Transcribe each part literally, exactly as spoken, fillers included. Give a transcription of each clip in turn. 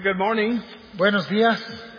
good morning. Buenos días.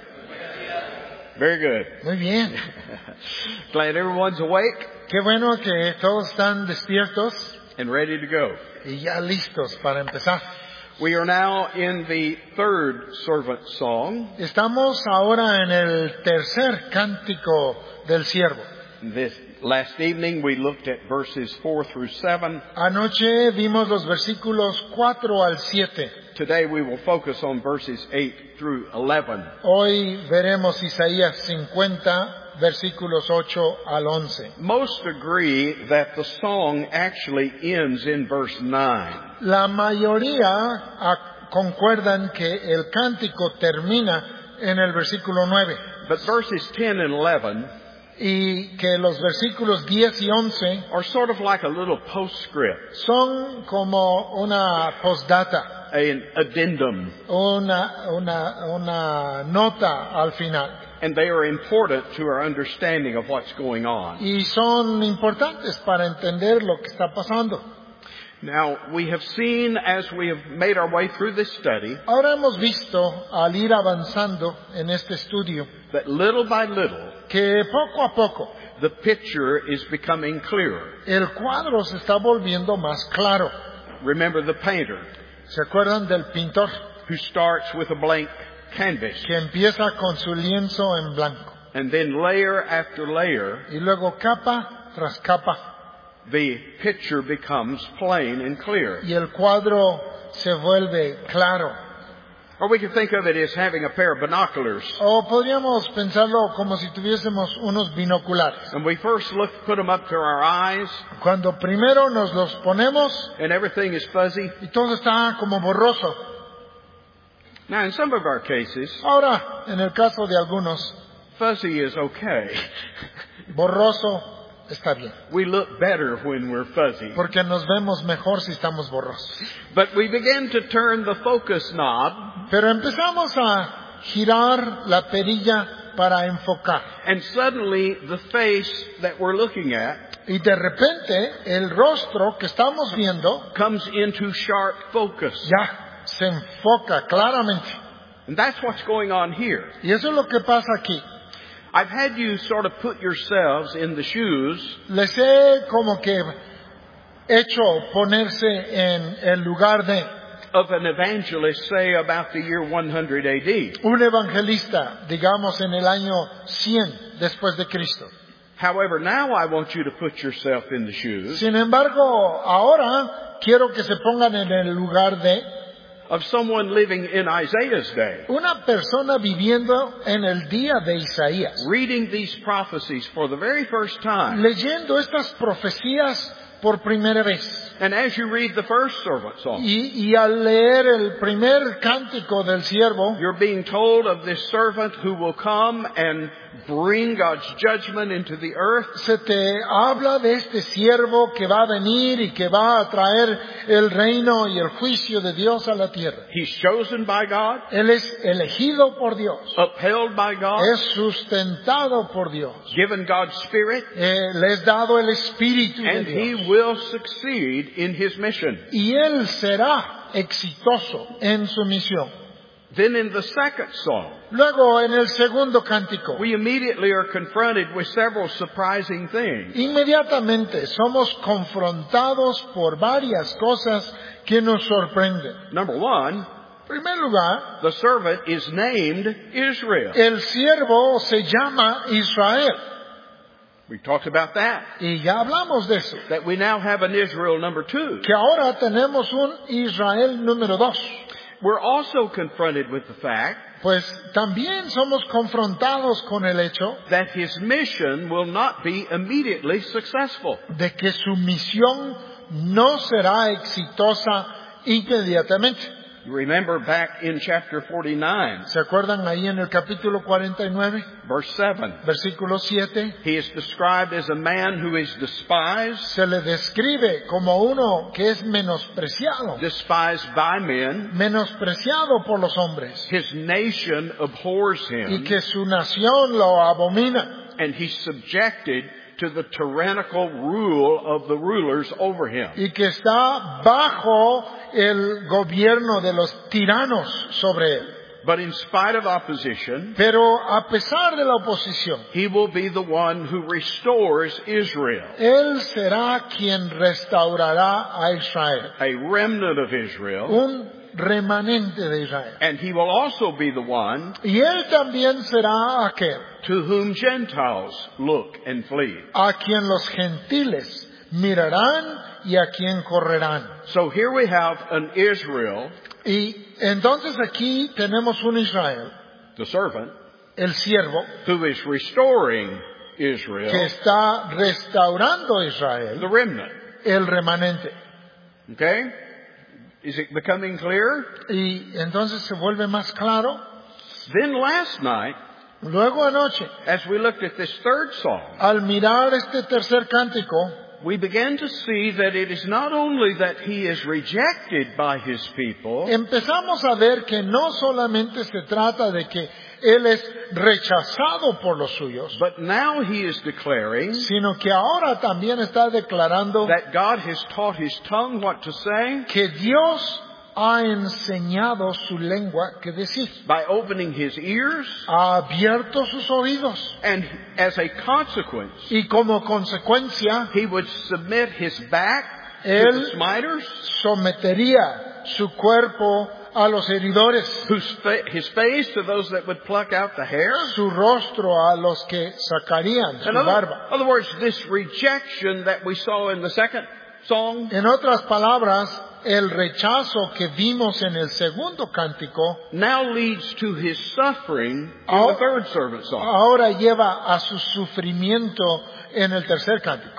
Very good. Muy bien. Glad everyone's awake Qué bueno que todos están despiertos and ready to go. y ya listos para empezar. We are now in the third servant song. Estamos ahora en el tercer cántico del siervo. This last evening we looked at verses four through seven. Anoche vimos los versículos cuatro al siete. Today we will focus on verses eight through eleven. Hoy veremos Isaías cincuenta, versículos ocho al once. Most agree that the song actually ends in verse nine. La mayoría ah, concuerdan que el cántico termina en el versículo nueve. But verses ten and eleven Y que los versículos diez y once are sort of like a little postscript, son como una postdata, an addendum, una, una, una nota al final. and they are important to our understanding of what's going on. Y son importantes para entender lo que está pasando. Now, we have seen as we have made our way through this study Ahora hemos visto, al ir avanzando en este estudio, that little by little que poco a poco the picture is becoming clearer. el cuadro se está volviendo más claro. Remember the painter ¿Se acuerdan del pintor who starts with a blank canvas que empieza con su lienzo en blanco and then layer after layer y luego capa tras capa the picture becomes plain and clear? y el cuadro se vuelve claro? Or we can think of it as having a pair of binoculars. O podríamos pensarlo como si tuviésemos unos binoculares. And we first look, put them up to our eyes, Cuando primero nos los ponemos and everything is fuzzy. y todo está como borroso. Now, in some of our cases, Ahora, en el caso de algunos, fuzzy is okay. borroso está bien, We look better when we're fuzzy. porque nos vemos mejor si estamos borrosos. But we begin to turn the focus knob, Pero empezamos a girar la perilla para enfocar. and suddenly the face that we're looking at Y de repente, el rostro que estamos viendo comes into sharp focus. ya se enfoca claramente. And that's what's going on here. Y eso es lo que pasa aquí. I've had you sort of put yourselves in the shoes Les he como que hecho ponerse en el lugar de of an evangelist, say about the year one hundred A D. un evangelista, digamos en el año cien después de Cristo. However, now I want you to put yourself in the shoes Sin embargo, ahora quiero que se pongan en el lugar de of someone living in Isaiah's day, una persona viviendo en el día de Isaías, reading these prophecies for the very first time. leyendo estas profecías por primera vez. And as you read the first servant song, Y, y al leer el primer cántico del siervo, you're being told of this servant who will come and bring God's judgment into the earth. se te habla de este siervo que va a venir y que va a traer el reino y el juicio de Dios a la tierra. He's chosen by God, Él es elegido por Dios, upheld by God, es sustentado por Dios, given God's Spirit, eh, le es dado el Espíritu de and he Dios. will succeed in his mission. Y él será exitoso en su misión. Then in the second song, Luego, en el segundo cántico, we immediately are confronted with several surprising things. inmediatamente somos confrontados por varias cosas que nos sorprenden. Number one, En primer lugar, the servant is named Israel. el siervo se llama Israel. We talked about that. Y ya hablamos de eso. That we now have an Israel number two. Que ahora tenemos un Israel número dos. We're also confronted with the fact Pues también somos confrontados con el hecho that his mission will not be immediately successful. de que su misión no será exitosa inmediatamente. You remember back in chapter forty-nine, ¿Se acuerdan ahí en el capítulo cuarenta y nueve, verse seven, versículo siete? he is described as a man who is despised, Se le describe como uno que es menospreciado, despised by men. menospreciado por los hombres, His nation abhors y him, que su nación lo abomina, and he's subjected to the tyrannical rule of the rulers over him. y que está bajo el gobierno de los tiranos sobre él. But in spite of opposition, Pero a pesar de la oposición, he will be the one who restores Israel, Él será quien restaurará a Israel, a remnant of Israel, un remanente de Israel. and he will also be the one Y Él también será aquel to whom Gentiles look and flee. a quien los gentiles mirarán y a quien correrán. So here we have an Israel, Y entonces aquí tenemos un Israel, the servant, el siervo, who is restoring que Israel, está restaurando a the Israel, remnant. el remanente. Okay? Is it becoming clear? Y entonces se vuelve más claro. Then last night, Luego anoche, as we looked at this third song, al mirar este tercer cántico, we began to see that it is not only that he is rejected by his people, empezamos a ver que no solamente se trata de que Él es rechazado por los suyos, but now he is declaring sino que ahora también está declarando that God has taught his tongue what to say que Dios ha enseñado su lengua que decir, by opening his ears, ha abierto sus oídos and as a consequence, y como consecuencia he would submit his back to Él the smiters, sometería su cuerpo a los heridores, whose fa- his face to those that would pluck out the hair. su rostro a los que sacarían su In other, barba. other words, this rejection that we saw in the second song En otras palabras, el rechazo que vimos en el segundo cántico now leads to his suffering in Oh. the third servant song. ahora lleva a su sufrimiento en el tercer cántico.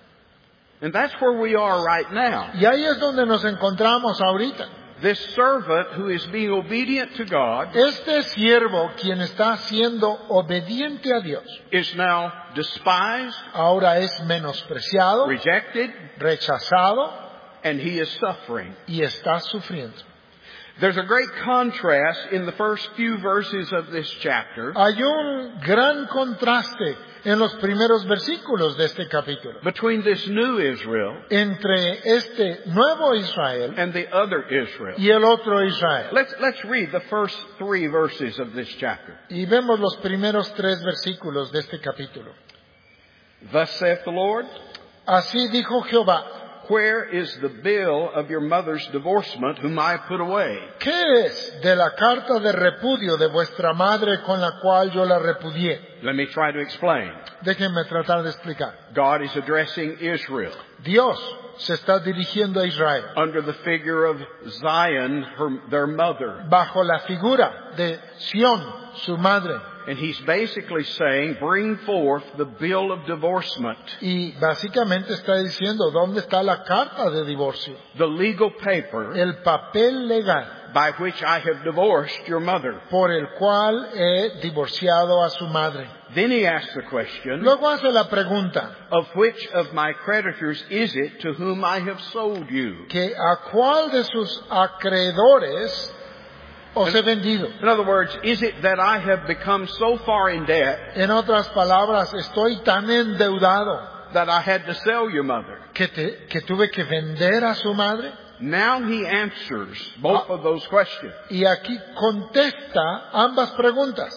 And that's where we are right now. Y ahí es donde nos encontramos ahorita. This servant who is being obedient to God Este siervo, quien está siendo obediente a Dios, is now despised, ahora es menospreciado, rejected, rechazado and he is suffering. y está sufriendo. There's a great contrast in the first few verses of this chapter Hay un gran contraste en los primeros versículos de este capítulo between this new Israel entre este nuevo Israel and the other Israel. y el otro Israel. Let's, let's read the first three verses of this chapter. Y vemos los primeros tres versículos de este capítulo. Thus saith the Lord, Así dijo Jehová, where is the bill of your mother's divorcement whom I put away? ¿qué es de la carta de repudio de vuestra madre con la cual yo la repudié? Let me try to explain. Déjenme tratar de explicar. God is addressing Israel Dios se está dirigiendo a Israel under the figure of Zion, her, their mother. bajo la figura de Sión, su madre. And he's basically saying, bring forth the bill of divorcement, Y básicamente está diciendo, ¿dónde está la carta de divorcio? the legal paper El papel legal by which I have divorced your mother. por el cual he divorciado a su madre. Then he asks the question, Luego hace la pregunta, of which of my creditors is it to whom I have sold you? que a cuál de sus acreedores os he vendido. In other words, is it that I have become so far in debt En otras palabras, estoy tan endeudado that I had to sell your mother? que, te- que tuve que vender a su madre. Now he answers both of those questions. Y aquí contesta ambas preguntas.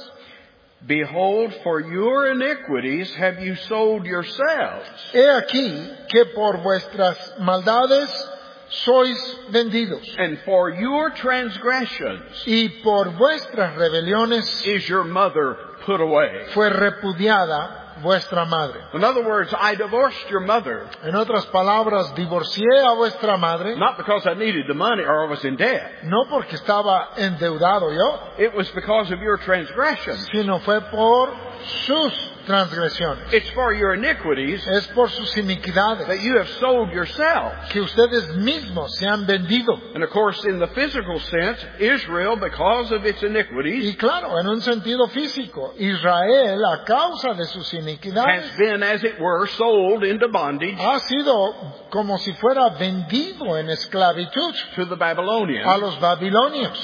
Behold, for your iniquities have you sold yourselves, He aquí que por vuestras maldades sois vendidos, and for your transgressions y por vuestras rebeliones is your mother put away. fue repudiada vuestra madre. In other words, I divorced your mother, En otras palabras, divorcié a vuestra madre, not because I needed the money or I was in debt. no porque estaba endeudado yo, It was because of your transgressions. sino fue por sus transgresiones. It's for your iniquities Es por sus iniquidades that you have sold yourselves. que ustedes mismos se han vendido. And of course, in the physical sense, Israel, because of its iniquities, Y claro, en un sentido físico, Israel, a causa de sus has iniquidades, been, as it were, sold into bondage ha sido como si fuera vendido en esclavitud to the a Babylonians. los babilonios.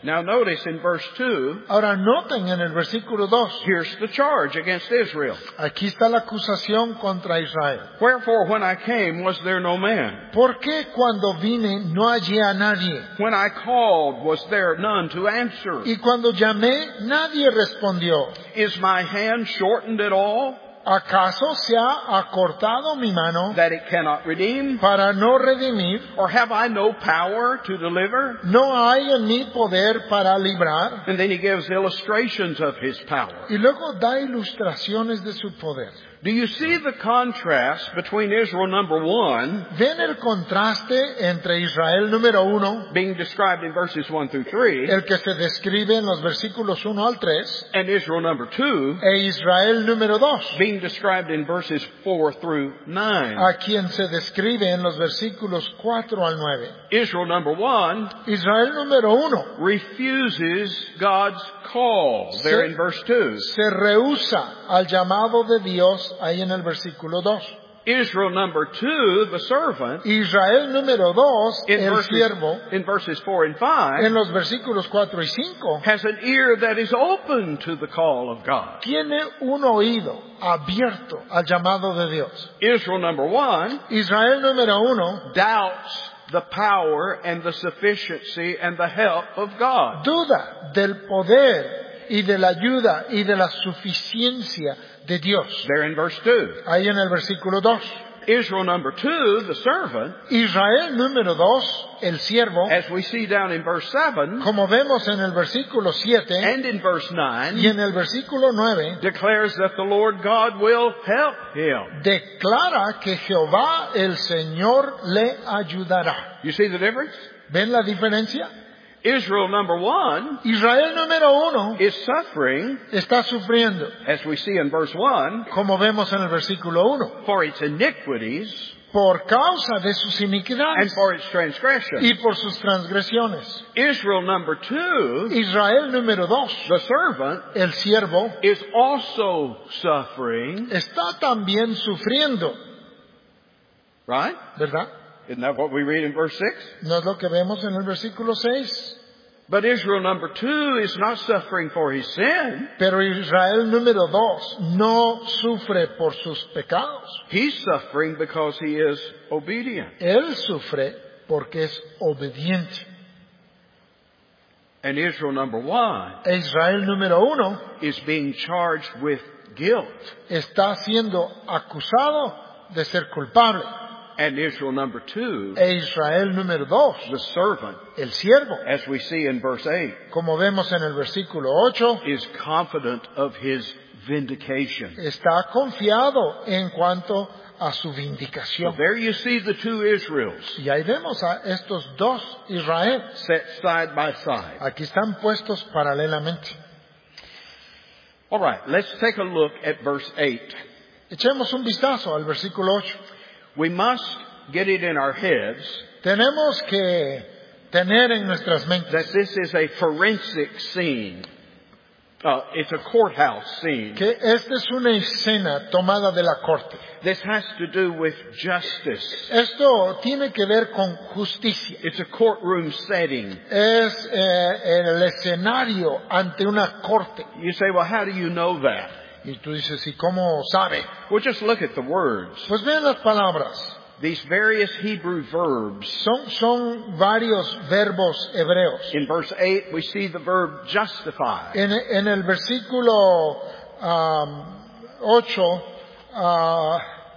Now notice in verse two, Ahora noten en el versículo dos, here's the charge against Israel. aquí está la acusación contra Israel. Wherefore when I came was there no man? ¿Por qué cuando vine no hallé a nadie? When I called was there none to answer? Y cuando llamé, nadie respondió. Is my hand shortened at all, ¿Acaso se ha acortado mi mano that it cannot redeem? para no redimir? Or have I no power to deliver? ¿No hay en mí poder para librar? And then he gives illustrations of his power. Y luego da ilustraciones de su poder. Do you see the contrast between Israel number one, ¿Ven el contraste entre Israel número uno, being described in verses one through three, el que se describe en los versículos uno al tres, and Israel number two, e Israel número dos, being described in verses four through nine? a quien se describe en los versículos cuatro al nueve? Israel number one Israel número uno refuses God's call, there in verse two. se rehúsa al llamado de Dios ahí en el versículo dos. Israel number two, the servant, Israel número dos, in el verses, siervo, in verses four and five, en los versículos cuatro y cinco, has an ear that is open to the call of God. tiene un oído abierto al llamado de Dios. Israel number one Israel número uno doubts the power and the sufficiency and the help of God. duda del poder y de la ayuda y de la suficiencia de Dios. There in verse two. Ahí en el versículo dos. Israel number two, the servant, Israel número dos, el siervo, as we see down in verse seven como vemos en el versículo siete and in verse y nine, en el versículo nueve, declares that the Lord God will help him. declara que Jehová el Señor le ayudará. You see the difference? ¿Ven la diferencia? Israel number one Israel número uno is suffering, está sufriendo, as we see in verse one, como vemos en el versículo uno, for its iniquities por causa de sus and iniquidades for its transgressions. y por sus transgresiones. Israel number two, Israel número dos, the servant, el siervo, is also suffering, está también sufriendo, right? ¿verdad? Isn't that what we read in verse six? ¿No es lo que vemos en el versículo seis? But Israel number two is not suffering for his sin. Pero Israel número dos no sufre por sus pecados. He's suffering because he is obedient. Él sufre porque es obediente. And Israel number one E Israel número uno is being charged with guilt. está siendo acusado de ser culpable. And Israel number two, E Israel número dos, the servant, el siervo, as we see in verse eight, como vemos en el versículo ocho, is confident of his vindication. está confiado en cuanto a su So vindicación. there you see the two Israels Y ahí vemos a estos dos Israel. set side by side. Aquí están puestos paralelamente. All right, let's take a look at verse eight. Echemos un vistazo al versículo ocho. We must get it in our heads Tenemos que tener en nuestras mentes that this is a forensic scene. Uh, it's a courthouse scene. que esta es una escena tomada de la corte. This has to do with justice. Esto tiene que ver con justicia. It's a courtroom setting. Es eh, el escenario ante una corte. You say, well, how do you know that? Y tú dices, ¿y cómo sabe? Well, just look at the words. Pues vean las palabras. These various Hebrew verbs. Son, son varios verbos hebreos. In verse eight, we see the verb justify. En, en el versículo um, ocho uh,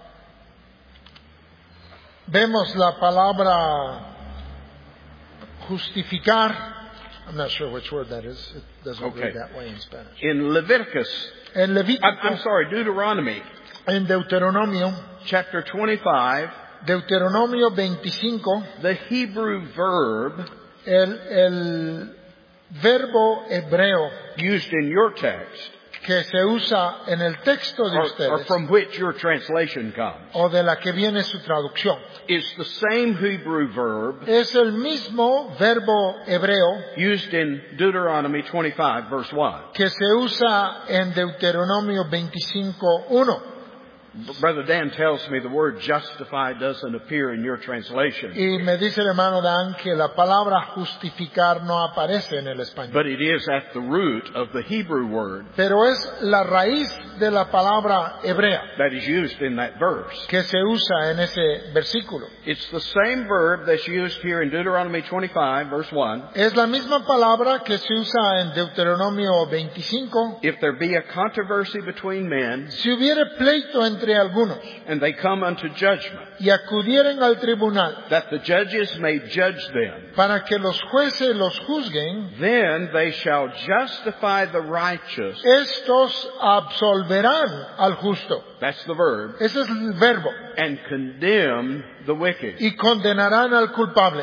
vemos la palabra justificar. I'm not sure which word that is. It doesn't Okay. read that way in Spanish. In Leviticus, En I'm, I'm Levítico, sorry, Deuteronomy, en Deuteronomio, chapter twenty-five, Deuteronomio veinticinco, the Hebrew verb el, el verbo hebreo used in your text, que se usa en el texto de or, or ustedes, from which your translation comes, o de la que viene su traducción, is the same Hebrew verb es el mismo verbo hebreo used in Deuteronomy twenty-five, verse one. que se usa en Deuteronomio veinticinco uno. Brother Dan tells me the word justify doesn't appear in your translation. Y me dice el hermano Dan que la palabra justificar no aparece en el español. But it is at the root of the Hebrew word Pero es la raíz de la palabra hebrea that is used in that verse. que se usa en ese versículo. It's the same verb that's used here in Deuteronomy twenty-five, verse one. Es la misma palabra que se usa en Deuteronomio veinticinco. If there be a controversy between men, Si hubiere pleito entre algunos and they come unto judgment, y acudieren al tribunal that the judges may judge them, para que los jueces los juzguen, then they shall justify the righteous. estos absolverán al justo. That's the verb. Ese es el verbo. And condemn the wicked. Y condenarán al culpable.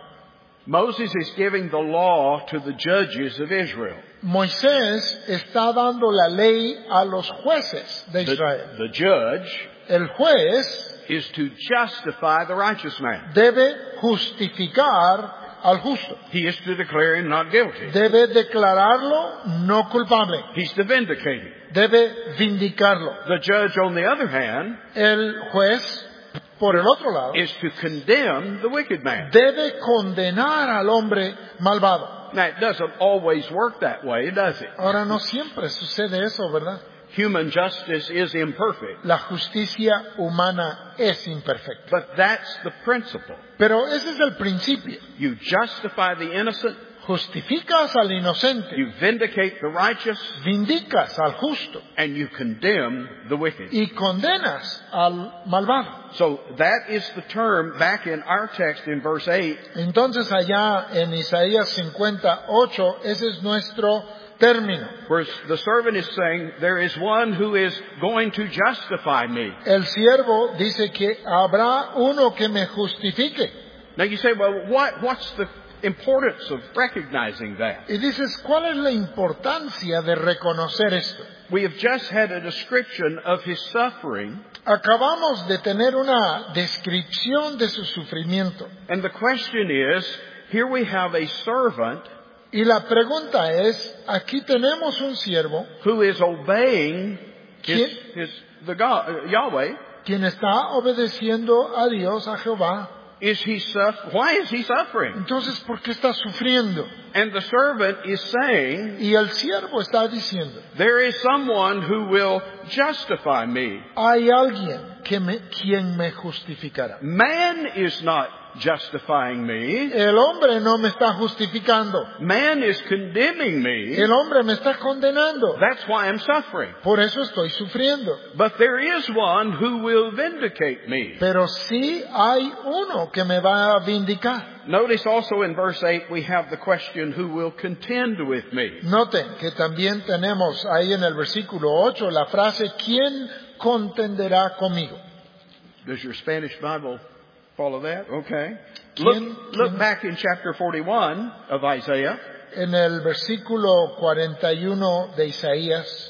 Moses is giving the law to the judges of Israel. Moisés está dando la ley a los jueces de The, Israel. the judge El juez is to justify the righteous man. debe justificar al justo. He is to declare him not guilty. Debe declararlo no culpable. He's to vindicate him. Debe vindicarlo. The judge, on the other hand, El juez, por el otro lado, is to condemn the wicked man. debe condenar al hombre malvado. Now, it doesn't always work that way, does it? Ahora, no siempre sucede eso, ¿verdad? Human justice is imperfect. La justicia humana es imperfecta. But that's the principle. Pero ese es el principio. You justify the innocent, Justificas al inocente, you vindicate the righteous, vindicas al justo and you condemn the wicked. y condenas al malvado. So that is the term back in our text in verse eight. Entonces allá en Isaías cincuenta y ocho, ese es nuestro término. Where the servant is saying, there is one who is going to justify me. El siervo dice que habrá uno que me justifique. Now you say, well, what, what's the importance of recognizing that? Y dices, ¿cuál es la importancia de reconocer esto? We have just had a description of his suffering. Acabamos de tener una descripción de su sufrimiento. And the question is, here we have a servant Y la pregunta es, aquí tenemos un siervo who is obeying his, ¿Quién? his, the God, uh, Yahweh. quien está obedeciendo a Dios, a Jehová. Is he suff- Why is he suffering? Entonces, ¿por qué está sufriendo? And the servant is saying, Y el siervo está diciendo, there is someone who will justify me. hay alguien que me, quien me justificará. Man is not justifying me. El hombre no me está justificando. Man is condemning me. El hombre me está condenando. That's why I'm suffering. Por eso estoy sufriendo. But there is one who will vindicate me. Pero sí hay uno que me va a vindicar. Notice also in verse eight we have the question, who will contend with me? Noten que también tenemos ahí en el versículo ocho la frase, ¿quién contenderá conmigo? Does your Spanish Bible follow that? Okay. Look, look back in chapter forty-one of Isaiah. En el versículo cuarenta y uno de Isaías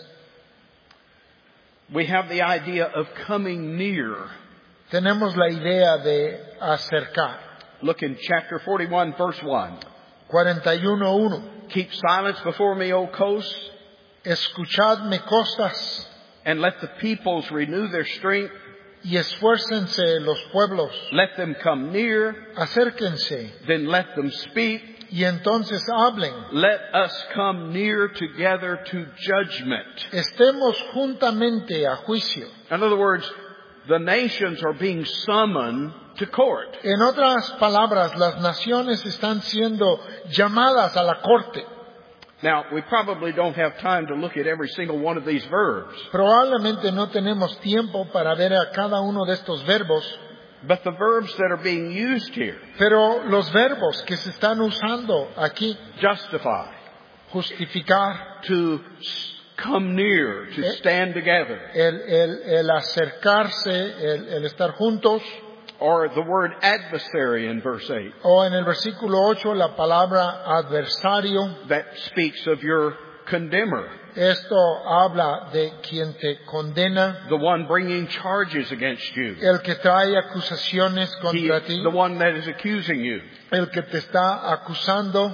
We have the idea of coming near. tenemos la idea de acercar. Look in chapter forty-one, verse one. cuarenta y uno uno. Keep silence before me, O coasts, Escuchadme costas and let the peoples renew their strength. y esfuércense los pueblos. Let them come near, Acérquense then let them speak. y entonces hablen. Let us come near together to judgment. Estemos juntamente a juicio. In other words, the nations are being summoned to court. En otras palabras, las naciones están siendo llamadas a la corte. Now, we probably don't have time to look at every single one of these verbs, Probablemente no tenemos tiempo para ver a cada uno de estos verbos, but the verbs that are being used here, pero los verbos que se están usando aquí, justify, justificar, to s- come near, to stand together, el, el, el acercarse, el, el estar juntos, or the word adversary in verse eight, o en el versículo ocho la palabra adversario, that speaks of your condemner, esto habla de quien te condena, the one bringing charges against you, el que trae acusaciones he, contra ti, the one that is accusing you. el que te está acusando.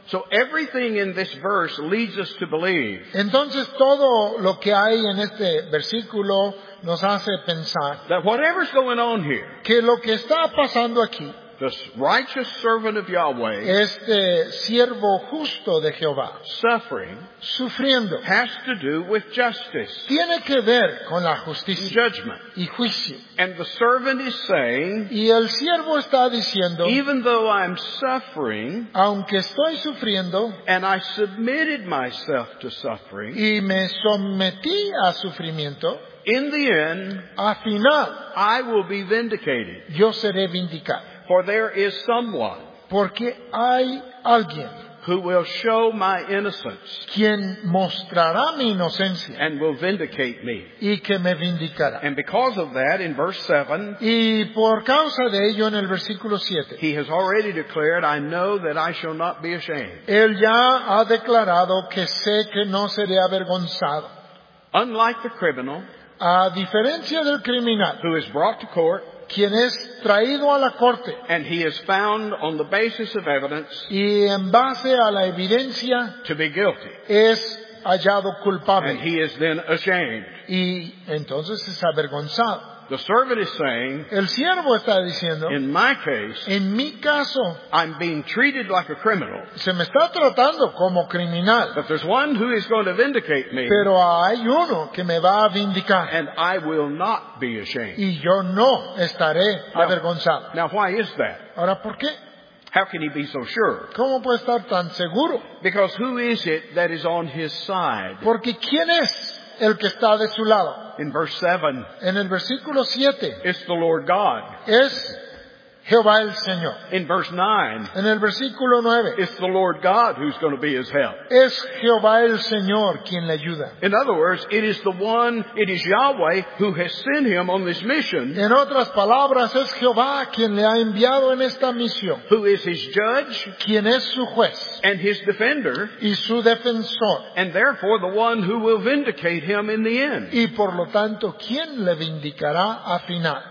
So everything in this verse leads us to believe Entonces todo lo que hay en este versículo nos hace pensar that whatever's going on here, que lo que está pasando aquí, the righteous servant of Yahweh este siervo justo de Jehová, suffering, sufriendo, has to do with justice tiene que ver con la and justicia judgment. y juicio. And the servant is saying, Y el siervo está diciendo, even though I'm suffering, aunque estoy sufriendo and I submitted myself to suffering, y me sometí a sufrimiento, in the end, al final I will be vindicated. yo seré vindicado. For there is someone Porque hay alguien who will show my innocence quien mostrará mi inocencia and will vindicate me. y que me vindicará. And because of that, in verse seven, Y por causa de ello, en el versículo siete, he has already declared, I know that I shall not be ashamed. él ya ha declarado que sé que no seré avergonzado. Unlike the criminal A diferencia del criminal, who is brought to court, quien es traído a la corte and he is found on the basis of evidence y en base a la evidencia to be guilty, es hallado and culpable he is then ashamed. y entonces es avergonzado. The servant is saying, El siervo está diciendo, in my case, en mi caso, I'm being treated like a criminal, se me está tratando como criminal, but there's one who is going to vindicate me, pero hay uno que me va a vindicar and I will not be ashamed. y yo no estaré avergonzado. Now, why is that? Ahora, ¿por qué? How can he be so sure? ¿Cómo puede estar tan seguro? Because who is it that is on his side? Porque ¿quién es el que está de su lado? In verse seven, En el versículo siete it's the Lord God. es Jehová el Señor. In verse nine, En el versículo nueve it's the Lord God who's going to be his help. es Jehová el Señor quien le ayuda. In other words, it is the one, it is Yahweh who has sent him on this mission, En otras palabras, es Jehová quien le ha enviado en esta misión, who is his judge quien es su juez and his defender, y su defensor, and therefore the one who will vindicate him in the end. y por lo tanto, ¿quién le vindicará a final?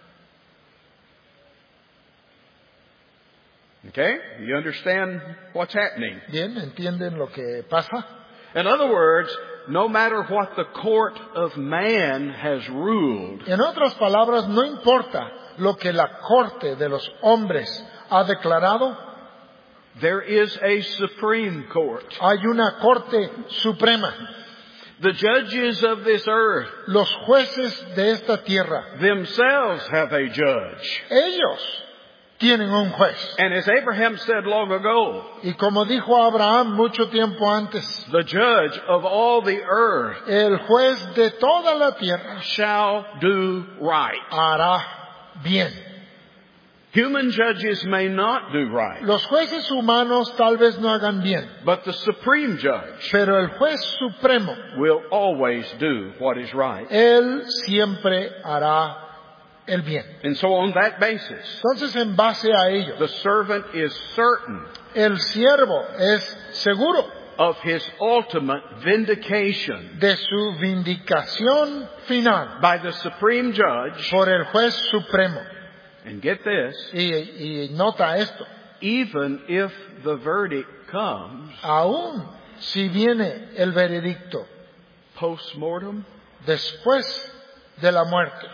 Okay? You understand what's happening? Bien, ¿entienden lo que pasa? In other words, no matter what the court of man has ruled, En otras palabras, no importa lo que la corte de los hombres ha declarado, there is a supreme court. hay una corte suprema. The judges of this earth Los jueces de esta tierra, themselves have a judge. ellos tienen un juez. And as Abraham said long ago, Y como dijo Abraham mucho tiempo antes, the judge of all the earth el juez de toda la tierra shall do right. hará bien. Human judges may not do right, Los jueces humanos tal vez no hagan bien, but the supreme judge pero el juez supremo, will always do what is right. él siempre hará el bien. And so on that basis, Entonces, en base a ello, the servant is certain el siervo es seguro of his ultimate vindication de su vindicación final by the supreme judge. por el juez supremo. And get this, Y, y nota esto, even if the verdict comes aún si viene el veredicto post-mortem, después de la muerte,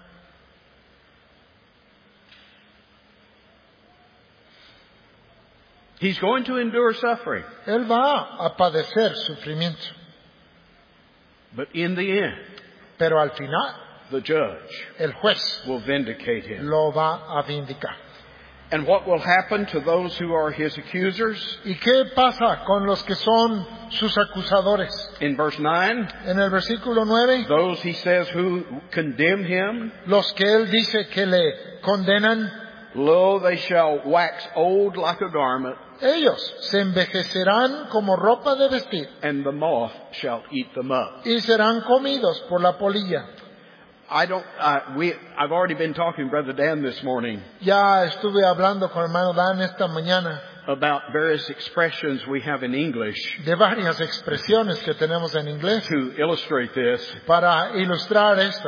he's going to endure suffering. él va a padecer sufrimiento, But in the end, pero al final the judge el juez will vindicate him. lo va a vindicar. And what will happen to those who are his accusers? ¿Y qué pasa con los que son sus acusadores? In verse nine, En el versículo nueve, those, he says, who condemn him, los que él dice que le condenan, lo, they shall wax old like a garment, ellos se envejecerán como ropa de vestir and the moth shall eat them up. y serán comidos por la polilla. I don't, uh, we, I've already been talking to Brother Dan this morning Ya estuve hablando con hermano Dan esta mañana about various expressions we have in English de varias expresiones que tenemos en inglés to illustrate this. para ilustrar esto.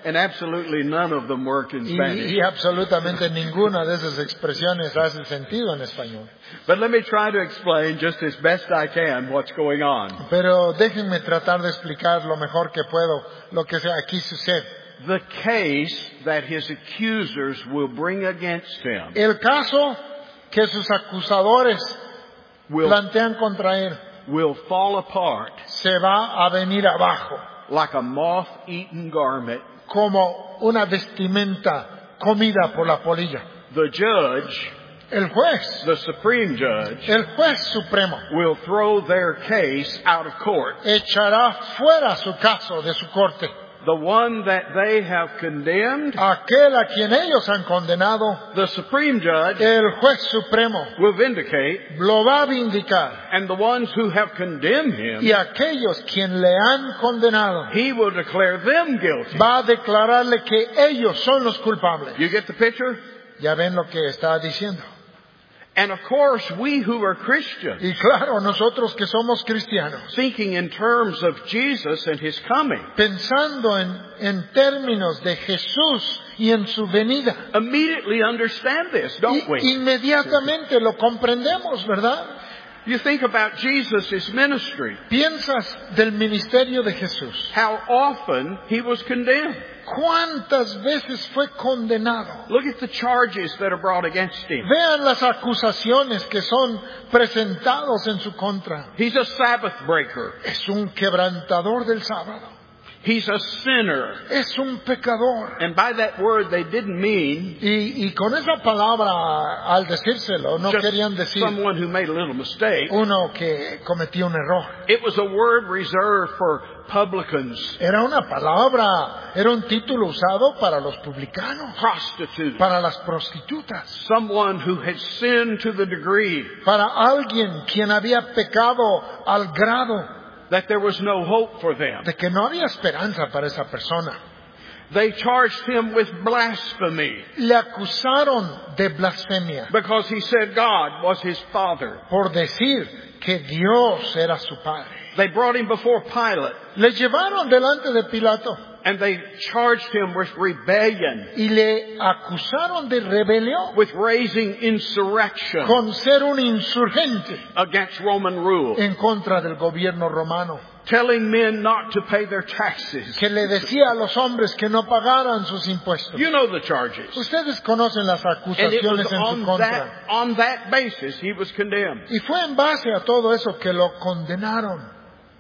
And absolutely none of them work in Y, Spanish. y absolutamente ninguna de esas expresiones hace sentido en español. But let me try to explain just as best I can what's going on. Pero déjenme tratar de explicar lo mejor que puedo lo que aquí sucede. The case that his accusers will bring against him El caso que sus acusadores will, plantean contra él will fall apart se va a venir abajo like a moth-eaten garment. como una vestimenta comida por la polilla. The judge, El juez, the supreme judge, el juez supremo, will throw their case out of court. echará fuera su caso de su corte. The one that they have condemned, Aquel a quien ellos han condenado, the supreme judge el juez supremo will vindicate, lo va a vindicar. and the ones who have condemned him, Y aquellos quien le han condenado, he will declare them guilty. va a declararle que ellos son los culpables. You get the picture? Ya ven lo que está diciendo. And of course, we who are Christians, Y claro, nosotros que somos cristianos, thinking in terms of Jesus and his coming, pensando en, en términos de Jesús y en su venida, immediately understand this, don't y, we? inmediatamente lo comprendemos, ¿verdad? You think about Jesus' ministry, Piensas del ministerio de Jesús. how often he was condemned. ¿Cuántas veces fue condenado? Look at the charges that are brought against him. Vean las acusaciones que son presentados en su contra. He's a Sabbath breaker. Es un quebrantador del sábado. He's a sinner. Es un pecador. And by that word, they didn't mean Y, y con esa palabra, al decírselo, no just querían decir someone who made a little mistake. uno que cometió un error. It was a word reserved for publicans, Era una palabra, era un título usado para los publicanos, prostitutes, para las prostitutas, someone who had sinned to the degree para alguien quien había pecado al grado that there was no hope for them. de que no había esperanza para esa persona. They charged him with blasphemy Le acusaron de blasfemia because he said God was his father. por decir que Dios era su padre. They brought him before Pilate Le llevaron delante de Pilato and they charged him with rebellion, y le acusaron de rebelión, with raising insurrection con ser un insurgente against Roman rule, en contra del gobierno romano, telling men not to pay their taxes. que le decía a los hombres que no pagaran sus impuestos. You know the charges. Ustedes conocen las And it was acusaciones en su on contra. that, on that basis he was condemned. Y fue en base a todo eso que lo condenaron.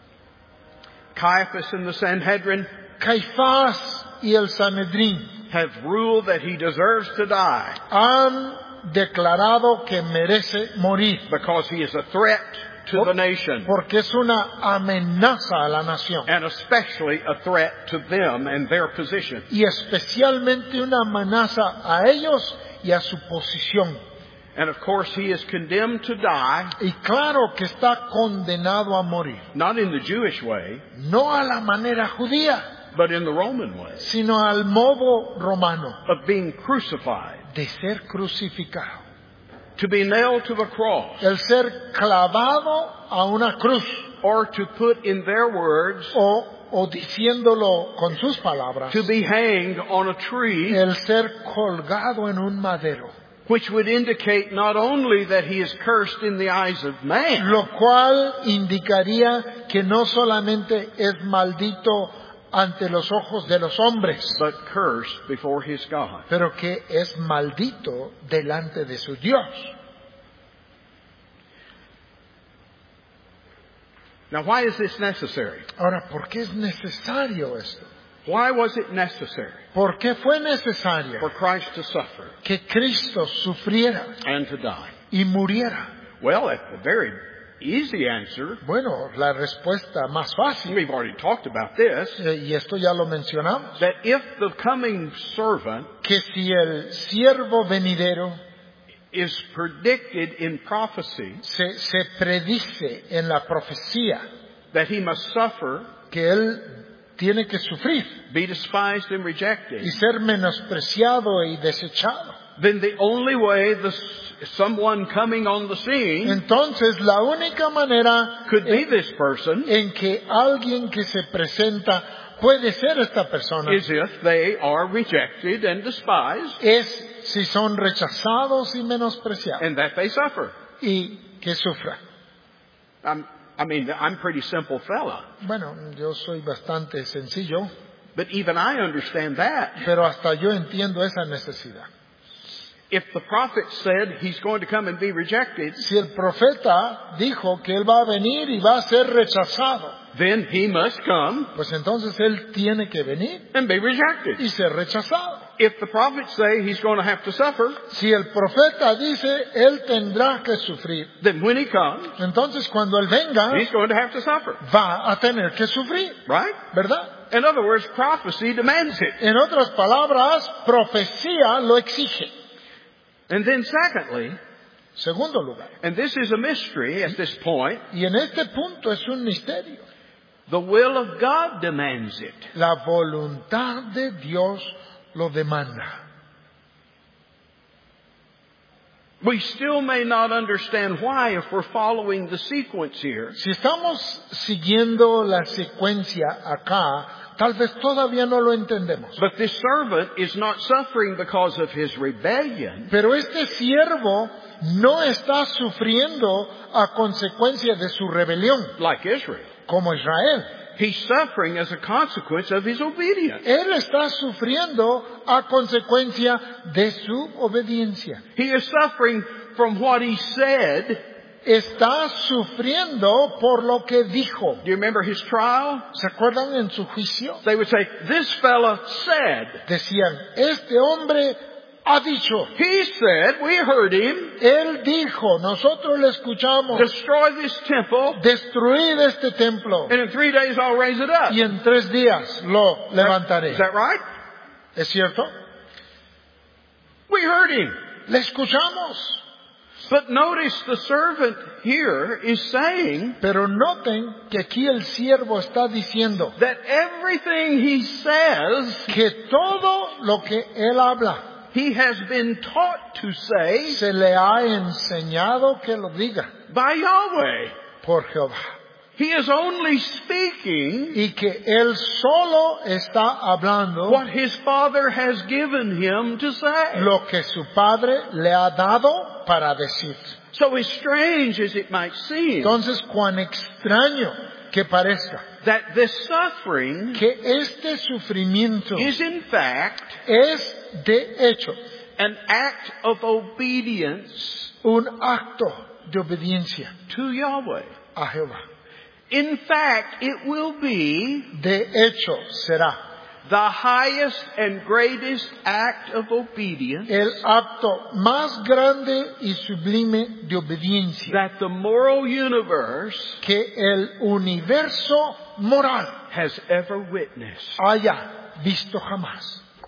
Caiaphas and the Sanhedrin Caifás y el Sanedrín have ruled that he deserves to die han declarado que merece morir because he is a threat to the nation, porque es una amenaza a la nación and especially a threat to them and their position. y especialmente una amenaza a ellos y a su posición. And of course he is condemned to die, Y claro que está condenado a morir, not in the Jewish way, no a la manera judía, but in the Roman way, sino al modo romano of being crucified, de ser crucificado, to be nailed to the cross, el ser clavado a una cruz, or to put in their words, o, o diciéndolo con sus palabras, to be hanged on a tree, el ser colgado en un madero, which would indicate not only that he is cursed in the eyes of man, lo cual indicaría que no solamente es maldito ante los ojos de los hombres, but cursed before his God. pero que es maldito delante de su Dios. Now, why is this necessary? Ahora, ¿por qué es necesario esto? Why was it necessary ¿Por qué fue necesario for Christ to suffer que Cristo sufriera and to die? y muriera? Well, that's a very easy answer. Bueno, la respuesta más fácil, We've already talked about this. eh, y esto ya lo mencionamos, That if the coming servant que si el siervo venidero is predicted in prophecy se, se predice en la profecía that he must suffer, que él tiene que sufrir be despised and rejected, y ser menospreciado y desechado, then the only way the someone coming on the scene entonces la única manera could be en, this person en que alguien que se presenta puede ser esta persona is if they are rejected and despised, es si son rechazados y menospreciados and that they suffer. y que sufran. I'm, I mean, I'm a pretty simple fella, Bueno, yo soy bastante sencillo, but even I understand that. pero hasta yo entiendo esa necesidad. If the prophet said he's going to come and be rejected, Si el profeta dijo que él va a venir y va a ser rechazado, then he must come pues entonces él tiene que venir and be rejected. y ser rechazado. If the prophets say he's going to have to suffer, Si el profeta dice él tendrá que sufrir, then when he comes, entonces cuando él venga he's going to have to suffer. va a tener que sufrir, Right? ¿verdad? In other words, prophecy demands it. En otras palabras, profecía lo exige. And then secondly, Segundo lugar, and this is a mystery at this point, y en este punto es un misterio, the will of God demands it. la voluntad de Dios lo demanda. We still may not understand why if we're following the sequence here. Si estamos siguiendo la secuencia acá, tal vez todavía no lo entendemos. But this servant is not suffering because of his rebellion. Pero este siervo no está sufriendo a consecuencia de su rebelión, Like Israel. como Israel. He's suffering as a consequence of his obedience. Él está sufriendo a consecuencia de su obediencia. He is suffering from what he said. Está sufriendo por lo que dijo. Do you remember his trial? ¿Se acuerdan en su juicio? They would say, this fella said. Decían, este hombre ha dicho. He said, we heard him. Él dijo, nosotros le escuchamos. Destroy this temple. Destruid este templo. And in three days I'll raise it up. Y en tres días lo levantaré. Is that right? ¿Es cierto? We heard him. Le escuchamos. But notice the servant here is saying Pero noten que aquí el siervo está diciendo that everything he says, que todo lo que él habla he has been taught to say se le ha enseñado que lo diga by Yahweh. por Jehová. He is only speaking Y que él solo está hablando what his father has given him to say. lo que su padre le ha dado para decir. So as strange as it might seem, Entonces, cuán extraño que parezca that this suffering que este sufrimiento is in fact es de hecho an act of obedience un acto de obediencia to Yahweh. a Jehová. In fact, it will be De hecho será the highest and greatest act of obedience el acto más grande y sublime de obediencia that the moral universe que el universo moral has ever witnessed. haya visto jamás.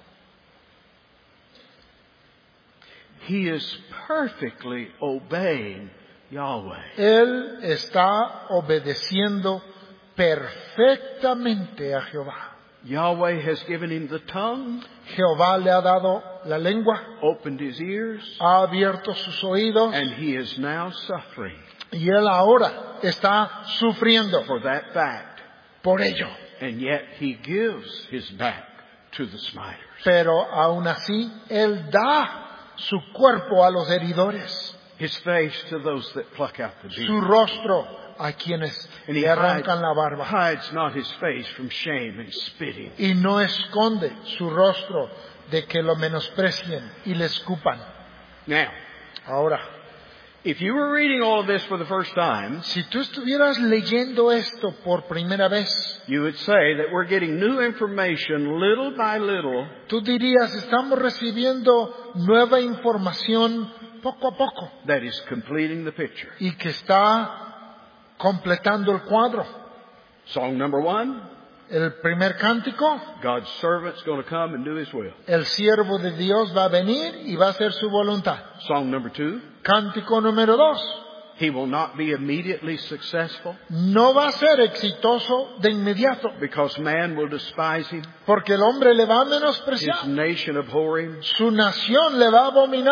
He is perfectly obeying Yahweh. Él está obedeciendo perfectamente a Jehová. Yahweh has given him the tongue, Jehová le ha dado la lengua, opened his ears, ha abierto sus oídos and he is now suffering y él ahora está sufriendo for that fact. por ello. And yet he gives his back to the smiters, Pero aún así, él da su cuerpo a los heridores, his face to those that pluck out the su beard. rostro a quienes And he le hides, arrancan la barba. hides not his face from shame and spitting. Y no esconde su rostro de que lo menosprecien y le escupan. Now, Ahora, if you were reading all of this for the first time, si tú estuvieras leyendo esto por primera vez, you would say that we're getting new information little by little tú dirías, estamos recibiendo nueva información poco a poco that is completing the picture. y que está completando el cuadro. Song number one, El primer cántico, God's servant's going to come and do his will. el siervo de Dios va a venir y va a hacer su voluntad. Song number two, Cántico número dos, he will not be immediately successful no va a ser exitoso de inmediato, because man will despise him, porque el hombre le va a his menospreciar, nation abhor him, su nación le va a abominar,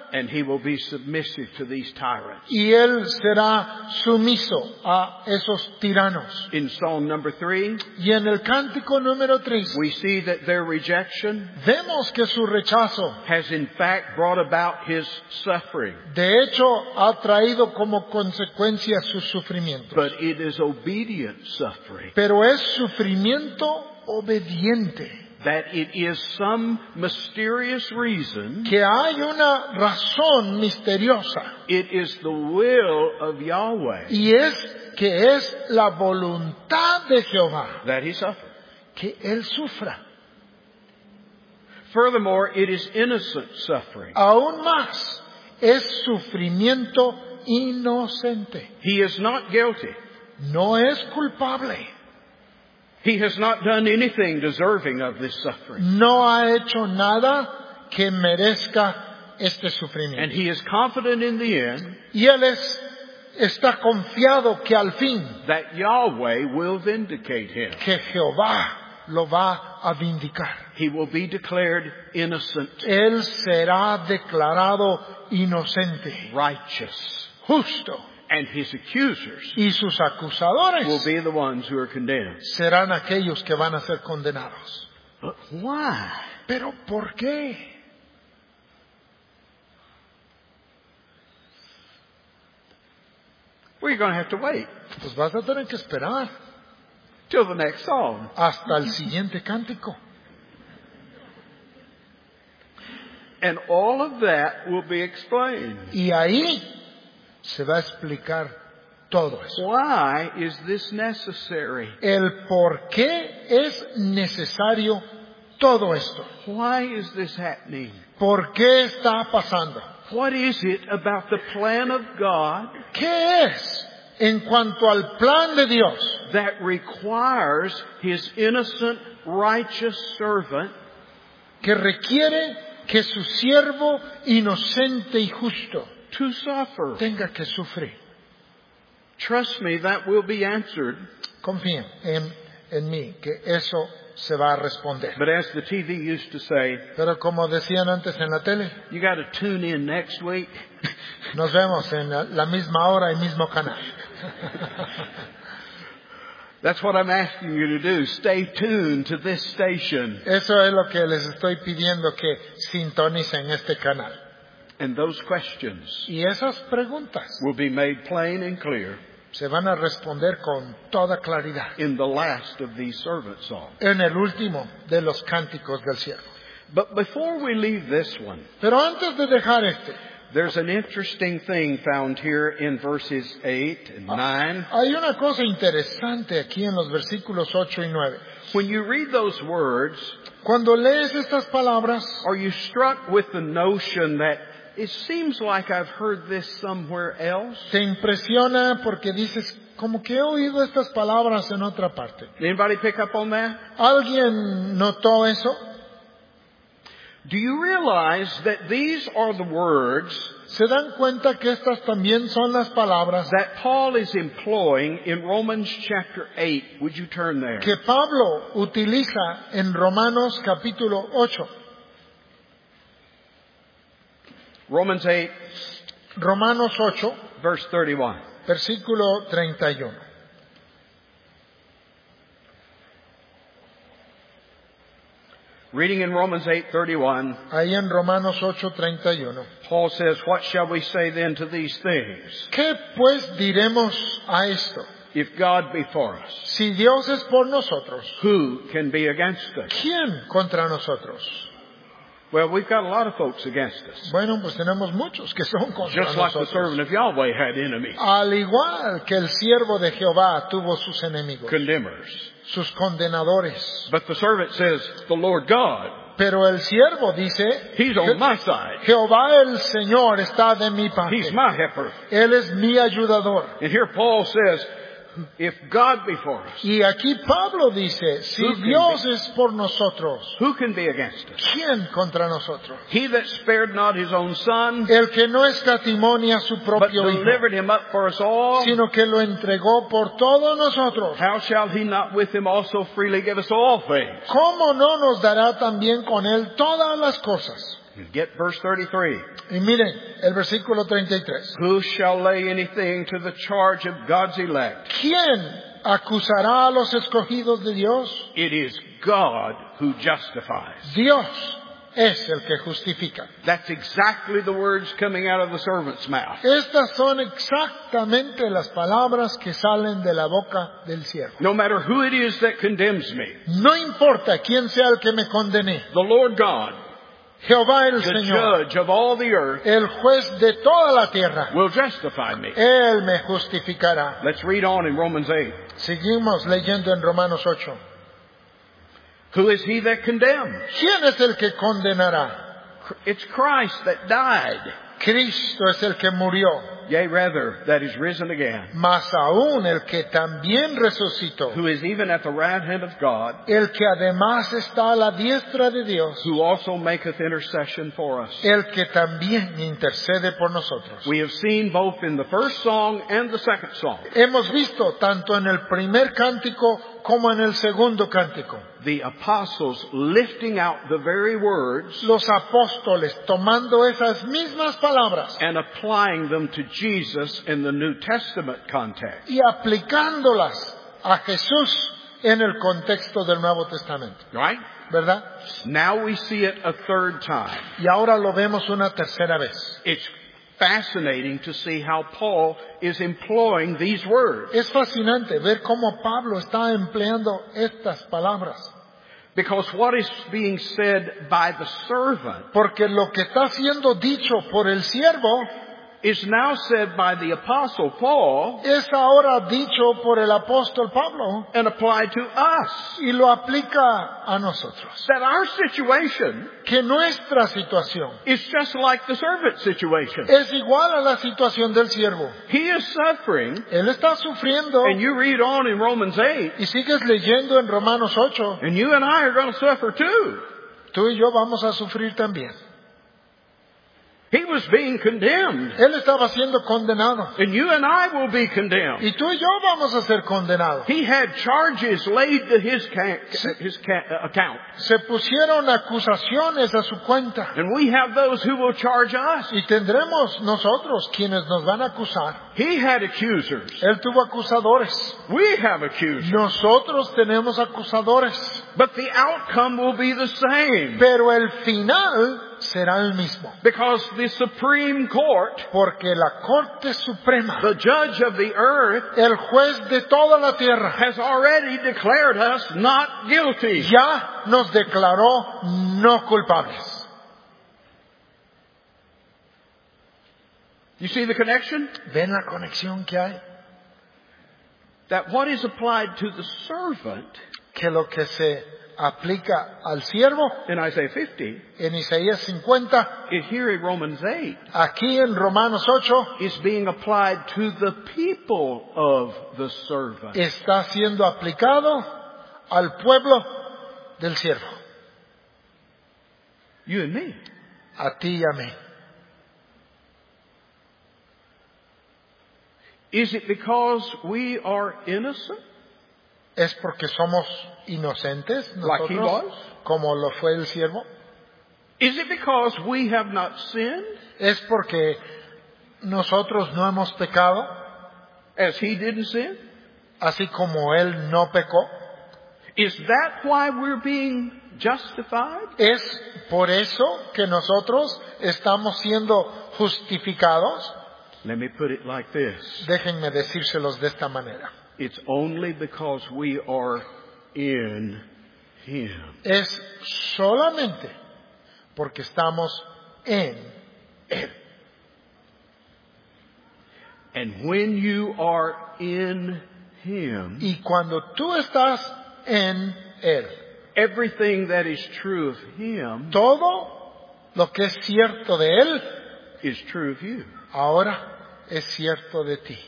And he will be submissive to these tyrants. y él será sumiso a esos tiranos. In Psalm number three, Y en el cántico número tres, we see that their rejection vemos que su rechazo, has in fact brought about his suffering. de hecho, ha traído como consecuencia sus sufrimientos. But it is obedient suffering. Pero es sufrimiento obediente. That it is some mysterious reason. Que hay una razón misteriosa. It is the will of Yahweh. Y es que es la voluntad de Jehová. That he suffered. Que él sufra. Furthermore, it is innocent suffering. Aún más, es sufrimiento inocente. He is not guilty. No es culpable. He has not done anything deserving of this suffering. No ha hecho nada que merezca este sufrimiento. And he is confident in the end Y él es, está confiado que al fin that Yahweh will vindicate him. que Jehová lo va a vindicar. He will be declared innocent, Él será declarado inocente, righteous, justo. and his accusers Y sus acusadores will be the ones who are condemned. serán aquellos que van a ser condenados. But why? ¿Pero por qué? Well, you're going to have to wait Pues vas a tener que esperar till the next psalm. hasta el siguiente cántico. And all of that will be explained. Y ahí se va a explicar todo eso. Why is this necessary? El por qué es necesario todo esto. Why is this happening? ¿Por qué está pasando? What is it about the plan of God ¿Qué es en cuanto al plan de Dios that requires His innocent, righteous servant que requiere que su siervo inocente y justo to suffer? tenga que sufrir? Trust me, that will be answered. Confíen en, en mí, que eso se va a responder. But as the T V used to say, Pero como decían antes en la tele, you got to tune in next week. nos vemos en la, la misma hora y mismo canal. That's what I'm asking you to do. Stay tuned to this station. Eso es lo que les estoy pidiendo, que sintonicen este canal. And those questions Y esas preguntas will be made plain and clear se van a responder con toda claridad in the last of these servant songs. en el último de los cánticos del siervo. But before we leave this one, Pero antes de dejar este, there's an interesting thing found here in verses eight and nine. hay una cosa interesante aquí en los versículos ocho y nueve. When you read those words, Cuando lees estas palabras, are you struck with the notion that it seems like I've heard this somewhere else? te impresiona porque dices, como que he oído estas palabras en otra parte. Anybody pick up on that? ¿Alguien notó eso? Do you realize that these are the words ¿Se dan cuenta que estas también son las palabras that Paul is employing in Romans chapter eight? Would you turn there? que Pablo utiliza en Romanos capítulo ocho? Romans eight, Romanos ocho, verse thirty-one. versículo treinta y uno. Reading in Romans eight thirty-one, Ahí en Romanos ocho, treinta y uno. Paul says, "What shall we say then to these things? ¿Qué pues diremos a esto? If God be for us, Si Dios es por nosotros, who can be against us?" ¿quién contra nosotros? Well, we've got a lot of folks against us. Bueno, pues tenemos muchos que son contra Just like the nosotros. servant of Yahweh had enemies, Al igual que el siervo de Jehová tuvo sus enemigos, condemners. sus condenadores. But the servant says, "The Lord God, Pero el siervo dice, He's on my side. Jehová el Señor está de mi He's parte. my helper." Él es mi ayudador. And here Paul says, if God be for us, Y aquí Pablo dice, si Who can Dios be- es por nosotros, who can be against us? ¿quién contra nosotros? He that spared not his own son, El que no escatimonia a su but propio hijo, delivered him up for us all, sino que lo entregó por todos nosotros. how shall he not with him also freely give us all things? ¿Cómo no nos dará también con él todas las cosas? Get verse thirty-three. Y miren el versículo treinta y tres. Who shall lay anything to the charge of God's elect? ¿Quién acusará a los escogidos de Dios? It is God who justifies. Dios es el que justifica. That's exactly the words coming out of the servant's mouth. Estas son exactamente las palabras que salen de la boca del siervo. No matter who it is that condemns me, No importa quién sea el que me condene. the Lord God, Jehová el the Señor, judge of all the earth, el juez de toda la tierra, will justify me. Él me justificará. Let's read on in Romans eight. Seguimos leyendo en Romanos ocho. Who is he that condemns? ¿Quién es el que condenará? It's Christ that died. Cristo es el que murió, Yea, rather, that is risen again, mas aún el que también resucitó, who is even at the right hand of God, el que además está a la diestra de Dios, who also maketh intercession for us. el que también intercede por nosotros. We have seen both in the first song and the second song, Hemos visto tanto en el primer cántico como en el segundo cántico, the apostles lifting out the very words los apóstoles tomando esas mismas palabras and applying them to Jesus in the New Testament context. y aplicándolas a Jesús en el contexto del Nuevo Testamento, Right? ¿verdad? Now we see it a third time. Y ahora lo vemos una tercera vez. It's fascinating to see how Paul is employing these words. Es fascinante ver cómo Pablo está empleando estas palabras, Because what is being said by the servant porque lo que está siendo dicho por el siervo is now said by the apostle Paul es ahora dicho por el apóstol Pablo and applied to us. y lo aplica a nosotros. That our situation Que nuestra situación is just like the servant situation. es igual a la situación del siervo. He is suffering, Él está sufriendo and you read on in Romans eight, y sigues leyendo en Romanos ocho. and you and I are going to suffer too. Tú y yo vamos a sufrir también. He was being condemned, Él estaba siendo condenado. and you and I will be condemned. Y tú y yo vamos a ser condenados. He had charges laid to his, ca- his ca- account, Se pusieron acusaciones a su cuenta. and we have those who will charge us. Y tendremos nosotros quienes nos van a acusar. He had accusers. Él tuvo acusadores. We have accusers. Nosotros tenemos acusadores. But the outcome will be the same. Pero el final será el mismo. Because the Supreme Court, Porque la Corte Suprema, the judge of the earth, el juez de toda la tierra, has already declared us not guilty. ya nos declaró no culpables. You see the connection? ¿Ven la conexión que hay? That what is applied to the servant Que lo que se aplica al siervo in Isaiah fifty en Isaías cincuenta, is here in Romans eight aquí en Romanos ocho, is being applied to the people of the servant. está siendo aplicado al pueblo del siervo, You and me. a ti y a mí. Is it because we are innocent? ¿Es porque somos inocentes Like he nosotros, was? como lo fue el siervo? Is it because we have not sinned ¿Es porque nosotros no hemos pecado, as he didn't sin? así como él no pecó? Is that why we're being justified? ¿Es por eso que nosotros estamos siendo justificados? Let me put it like this. Déjenme decírselos de esta manera. It's only because we are in him. Es solamente porque estamos en Él. And when you are in him, Y cuando tú estás en Él, everything that is true of him todo lo que es cierto de Él, is true of you. ahora es cierto de ti.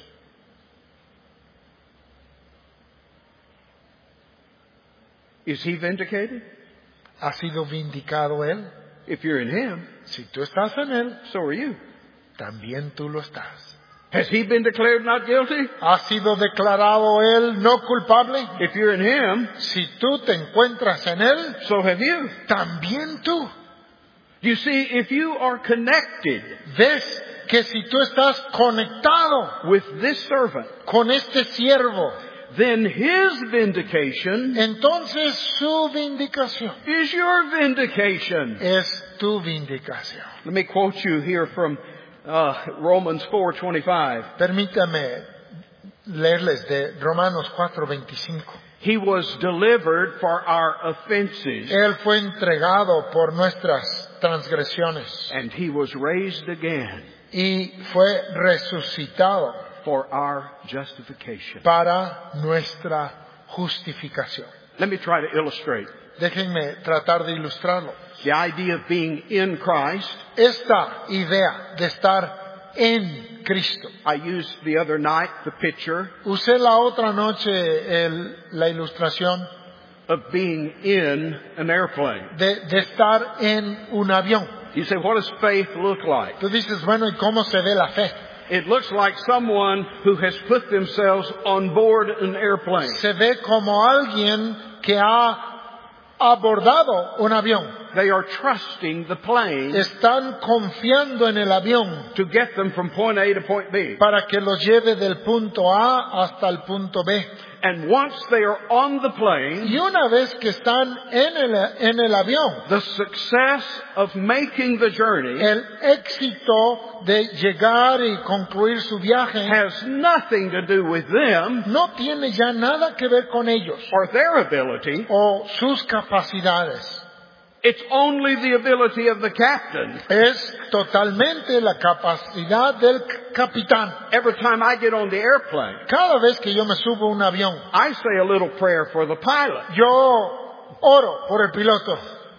Is he vindicated? ¿Ha sido vindicado Él? If you're in him, Si tú estás en Él, so are you. también tú lo estás. Has he been declared not guilty? ¿Ha sido declarado Él no culpable? If you're in him, Si tú te encuentras en Él, so have you. también tú. You see, if you are connected Ves que si tú estás conectado with this servant, con este siervo, then his vindication entonces su vindicación is your vindication. es tu vindicación. Let me quote you here from uh, Romans four twenty-five. Permítame leerles de Romanos cuatro veinticinco. He was delivered for our offenses, Él fue entregado por nuestras transgresiones and he was raised again y fue resucitado for our justification. para nuestra justificación. Let me try to illustrate. Déjenme tratar de ilustrarlo. The idea of being in Christ. Esta idea de estar en Cristo. I used the other night the picture Usé la otra noche el, la ilustración of being in an airplane. de, de estar en un avión. You say, what does faith look like? Tú dices, bueno, ¿y cómo se ve la fe? It looks like someone who has put themselves on board an airplane. Se ve como alguien que ha abordado un avión. They are trusting the plane Están confiando en el avión to get them from point A to point B. para que los lleve del punto A hasta el punto B. And once they are on the plane, Y una vez que están en el, en el avión, the success of making the journey el éxito de llegar y concluir su viaje has nothing to do with them no tiene ya nada que ver con ellos or their ability. o sus capacidades. It's only the ability of the captain. Es totalmente la capacidad del capitán. Every time I get on the airplane, Cada vez que yo me subo a un avión, I say a little prayer for the pilot. yo oro por el piloto.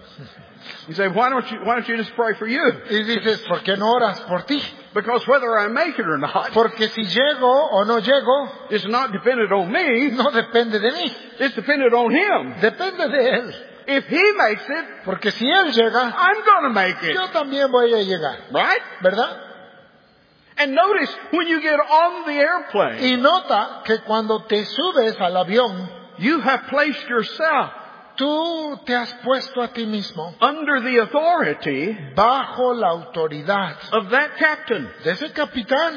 You say, why don't you, why don't you just pray for you? Y dices, ¿por qué no oras por ti? Because whether I make it or not Porque si llego o no llego, is not dependent on me. no depende de mí, It's dependent on him. depende de él. If he makes it, Porque si él llega, I'm going to make it. yo también voy a llegar, Right? ¿verdad? And notice when you get on the airplane, Y nota que cuando te subes al avión, you have placed yourself tú te has puesto a ti mismo under the authority bajo la autoridad of that captain. de ese capitán.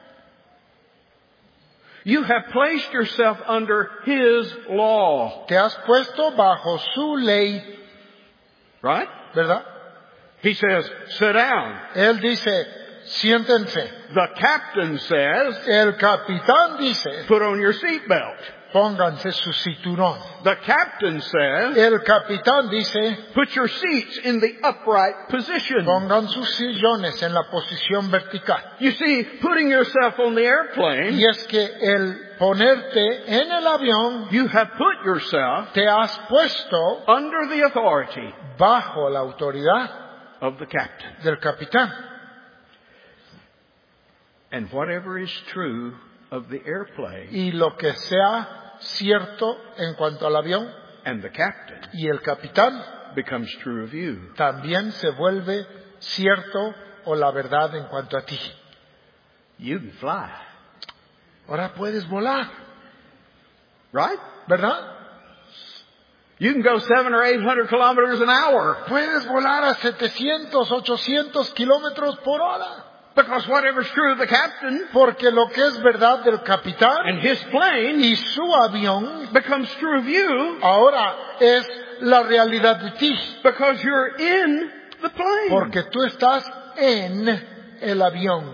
You have placed yourself under his law. Te has puesto bajo su ley, Right? ¿verdad? He says, sit down. Él dice, siéntense. The captain says, El capitán dice, put on your seatbelt. pónganse su cinturón. The captain says, El capitán dice, put your seats in the upright position. pongan sus sillones en la posición vertical. You see, putting yourself on the airplane, Y es que el ponerte en el avión, you have put yourself te has puesto under the authority bajo la autoridad of the captain. del capitán. And whatever is true of the airplane Y lo que sea cierto en cuanto al avión and the captain y el capitán becomes true of you. también se vuelve cierto o la verdad en cuanto a ti. You can fly. Ahora puedes volar, Right? ¿verdad? You can go seven or eight hundred kilometers an hour. Puedes volar a setecientos, ochocientos kilómetros por hora. Because whatever's true of the captain Porque lo que es verdad del capitán and his plane y su avión becomes true of you ahora es la realidad de ti. because you're in the plane. Porque tú estás en el avión.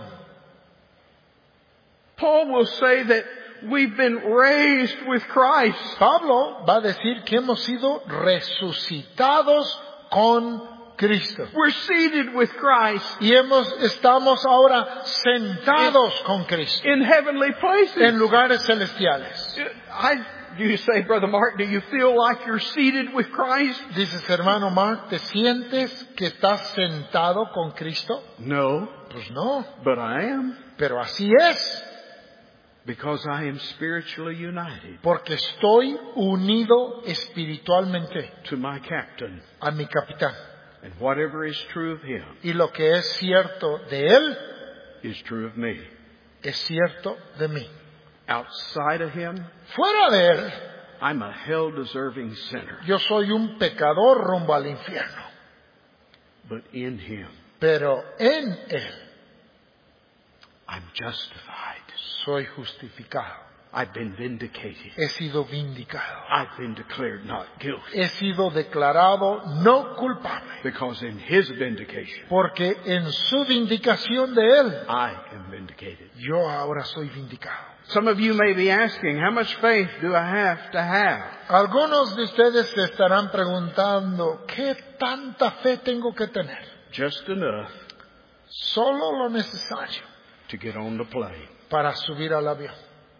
Paul will say that we've been raised with Christ. Pablo va a decir que hemos sido resucitados con Cristo. We're seated with Christ Y hemos, estamos ahora sentados con Cristo in heavenly places. en lugares celestiales. I, do you say, Brother Mark, do you feel like you're seated with Christ? Dices, hermano Mark, ¿te sientes que estás sentado con Cristo? No, Pues no, but I am. pero así es, Because I am spiritually united porque estoy unido espiritualmente to my captain. a mi capitán. And whatever is true of him Y lo que es cierto de él is true of me. es cierto de mí. Outside of him, Fuera de él, I'm a hell-deserving sinner. yo soy un pecador rumbo al infierno. But in Him, pero en Él I'm justified. soy justificado. I've been vindicated. He sido vindicado. I've been declared not guilty. He sido declarado no culpable. Because in His vindication, Porque en su vindicación de Él, I am vindicated. yo ahora soy vindicado. Some of you may be asking, how much faith do I have to have? Algunos de ustedes se estarán preguntando, ¿qué tanta fe tengo que tener? Just enough Solo lo necesario to get on the plane. para subir al avión.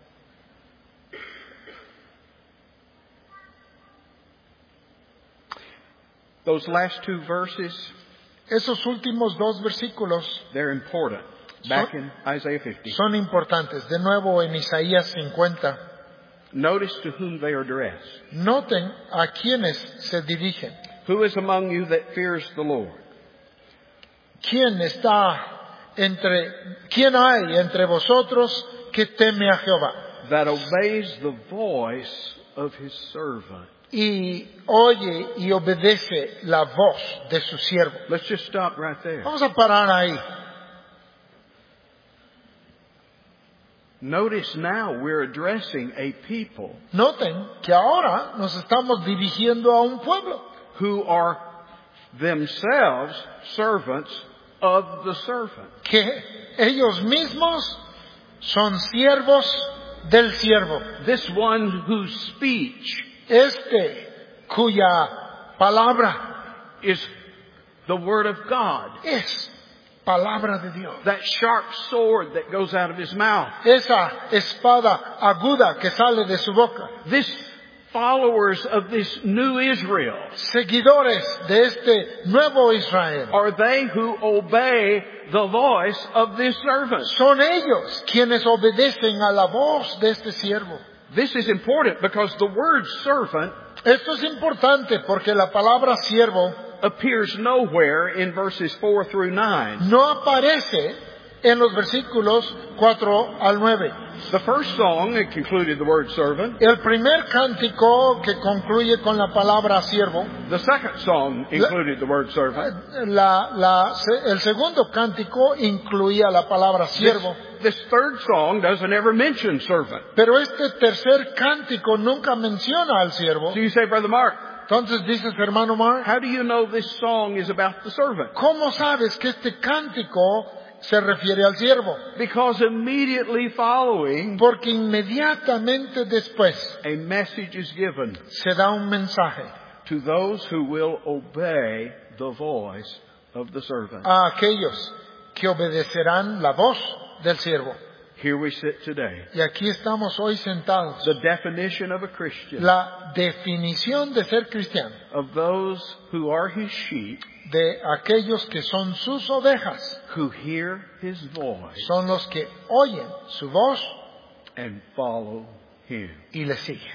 Those last two verses, Esos últimos dos versículos they're important. Back in Isaiah fifty. son importantes. De nuevo en Isaías cincuenta. Notice to whom they are addressed. Noten a quienes se dirigen. Who is among you that fears the Lord? ¿Quién está entre, quién hay entre vosotros que teme a Jehová? That obeys the voice of His servant. Y oye y obedece la voz de su siervo. Let's just stop right there. Vamos a parar ahí. Notice now we're addressing a people Noten que ahora nos estamos dirigiendo a un pueblo who are themselves servants of the servant. que ellos mismos son siervos del siervo. This one whose speech Este cuya palabra is the Word of God. es palabra de Dios. That sharp sword that goes out of His mouth. Esa espada aguda que sale de su boca. This followers of this new Israel Seguidores de este nuevo Israel. are they who obey the voice of this servant. Son ellos quienes obedecen a la voz de este siervo. This is important because the word servant Esto es importante porque la palabra siervo appears nowhere in verses four through nine. no aparece en los versículos cuatro al nueve. The first song that concluded the word servant. El primer cántico que concluye con la palabra siervo. The second song included the word servant. La, la, el segundo cántico incluía la palabra siervo. This, this third song doesn't ever mention servant. Pero este tercer cántico nunca menciona al siervo. So you say, Brother Mark, Entonces dices, hermano Mark, how do you know this song is about the servant? ¿cómo sabes que este cántico se refiere al siervo? Because immediately following, Porque inmediatamente después a message is given se da un mensaje to those who will obey the voice of the servant. a aquellos que obedecerán la voz del siervo. Here we sit today. Y aquí estamos hoy sentados. The definition of a Christian, La definición de ser cristiano, of those who are His sheep, de aquellos que son sus ovejas, who hear His voice son los que oyen su voz and follow Him. y le siguen.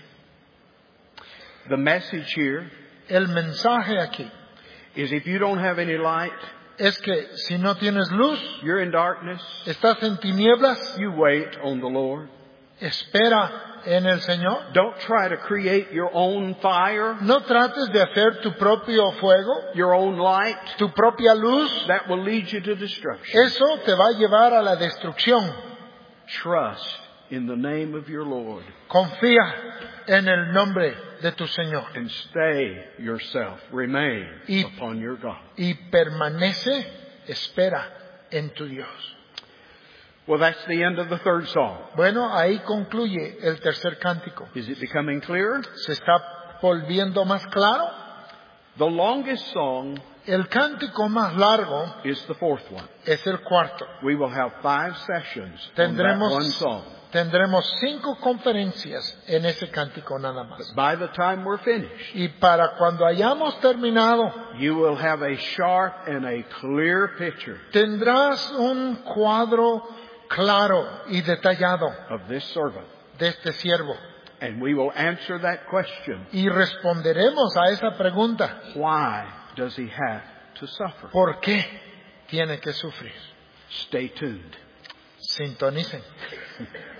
The message here El mensaje aquí is if you don't have any light, es que si no tienes luz, you're in darkness, estás en tinieblas, you wait on the Lord. espera en el Señor. Don't try to create your own fire, No trates de hacer tu propio fuego, your own light. tu propia luz. That will lead you to destruction. Eso te va a llevar a la destrucción. Trust in the name of your Lord Confía en el nombre de tu Señor and stay yourself, remain Y- upon your God. y permanece, espera en tu Dios. Well, that's the end of the third song. Bueno, ahí concluye el tercer cántico. Is it becoming clearer? ¿Se está volviendo más claro? The longest song El cántico más largo is the fourth one. es el cuarto. We will have five sessions on that Tendremos, one song. tendremos cinco conferencias en ese cántico nada más. By the time we're finished, Y para cuando hayamos terminado, you will have a sharp and a clear picture tendrás un cuadro claro y detallado of this servant. de este siervo. And we will answer that question. Y responderemos a esa pregunta. Why does he have to suffer? ¿Por qué tiene que sufrir? Stay tuned. Sintonicen.